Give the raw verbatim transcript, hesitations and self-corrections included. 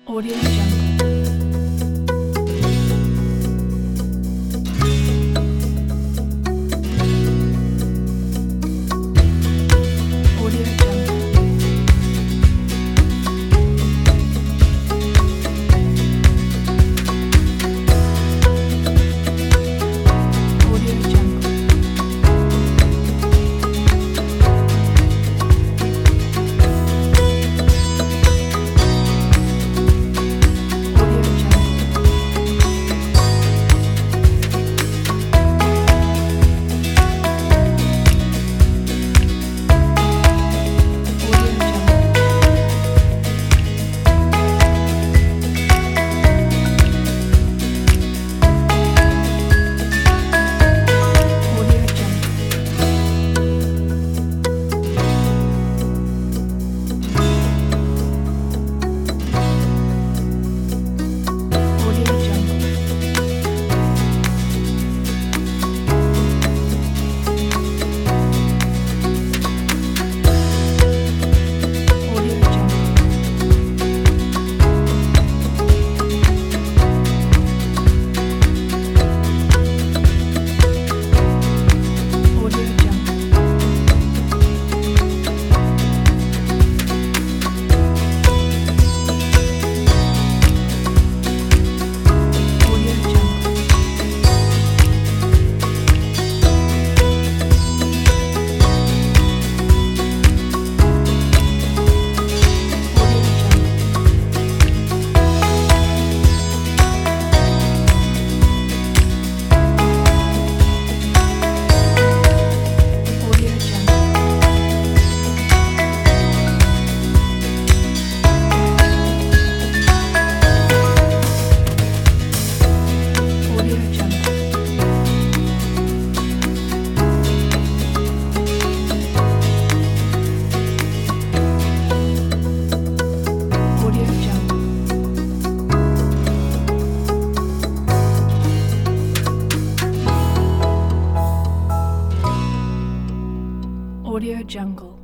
Audio Jungle. Audio Jungle. Audio Jungle. Audio Jungle. Audio Jungle. Audio Jungle. Audio Jungle. Audio Jungle. Audio Jungle. Audio Jungle. Audio Jungle. Audio Jungle. Audio Jungle. Audio Jungle. Audio Jungle.